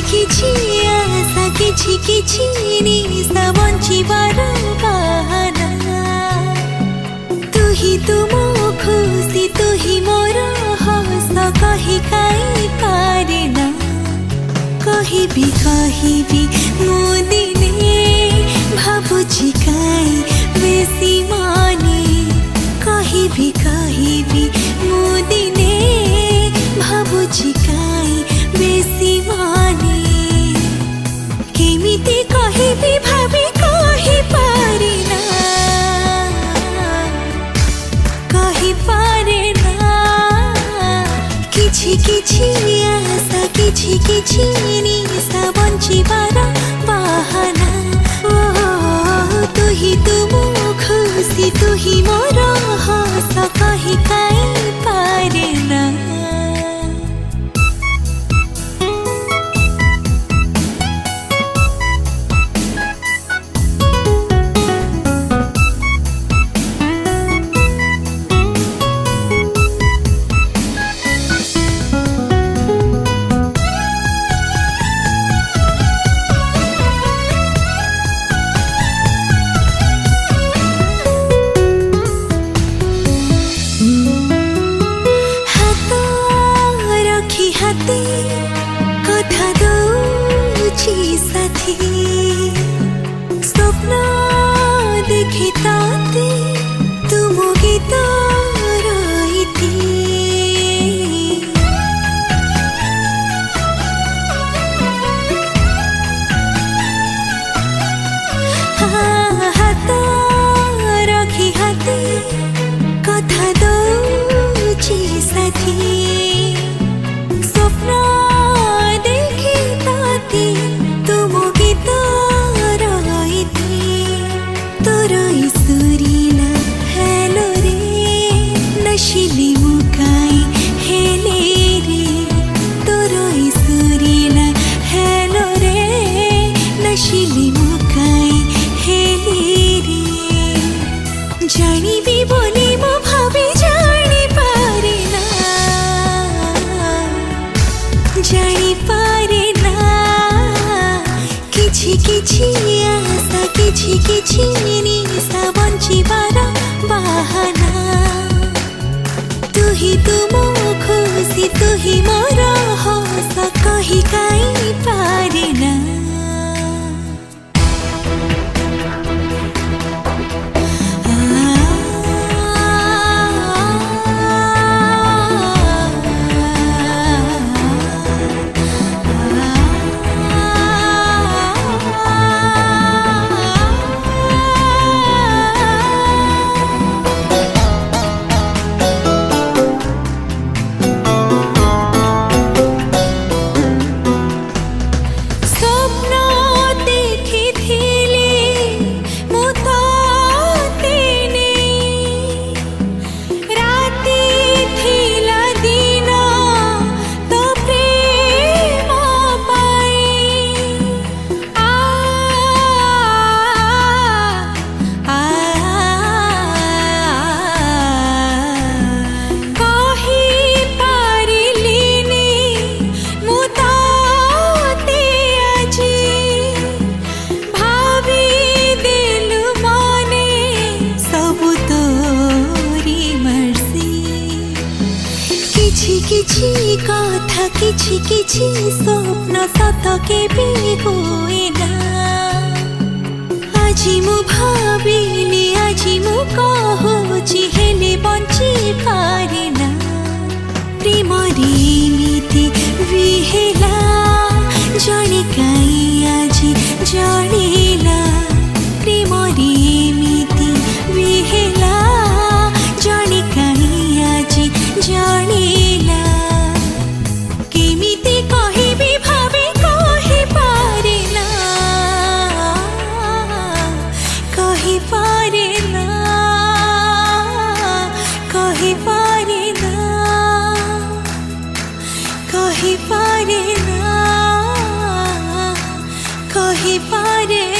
କିଛି ଆଶା କିଛି କିଛି ନିଶା ବଞ୍ଚିବାର ବାହାନା ତୁ ହିଁ ମୋ ଖୁସି ତୁ ହିଁ ମୋର ହସ କହି କାଇ ପାରେ ନା କହିବି କହିବି ମୁଁ ଦିନେ ଭାବୁଛି କାଇ ବେଶୀ ମାନେ କହିବି କହିବି ମୁଁ ଦିନେ ଭାବୁଛି କାଇ ବେଶୀ ମାନେ କେମିତି କହିବି ଭାବି କହିପାରେ ନା କହିପାରେ ନା କିଛି କିଛି ଆଶା କିଛି କିଛି ନିଶା ବଞ୍ଚିବାର ବାହାନା ତୁ ହିଁ ମୋ ଖୁସି ତୁ ହିଁ ମୋର ହସ କହି କାଇ ପାରେ ନା কথা দৌছি সাথী স্বপ্ন দেখি তাতে তুম গীত রইতি হাত রাখি হাতে কথা দৌছি সাথী স্বপ্ন দেখি তাতে তুম গীত রইতি তোর সুরিলা হেলো রে নশিলি মুকাই হেলে রে তোর সুরিলা হেলো রে নশিলি মুকাই হেলে রে জানিবি বলি মো ভাবে জানি পারে না জানি পারে না କିଛି କିଛି ଆଶା କିଛି କିଛି ନିଶା ବଞ୍ଚିବାର ବାହାନା ତୁ ହିଁ ମୋ ଖୁସି ତୁ ହିଁ ମୋର ହସ କହି କାଇ ପାରେ ନା କିଛି କଥା କିଛି କିଛି ସ୍ୱପ୍ନ ସତ କେବେ ହୁଏ ନା ଆଜି ମୁଁ ଭାବିଲି ଆଜି ମୁଁ କହୁଛି ହେଲେ ବଞ୍ଚି ପାରେ ନା ପ୍ରେମରେ ଏମିତି ବି ହେଲା ଜଣେ କାଇଁ ଆଜି ଜାଣିଲା ପ୍ରେମରେ ଏମିତି ବି ହେଲା ଜଣେ କାଇଁ ଆଜି ଜାଣିଲା କେମିତି କହିବି ଭାବି କହିପାରେ ନା କହିପାରେ ନା କହିପାରେ ନା କହିପାରେ ନା କହିପାରେ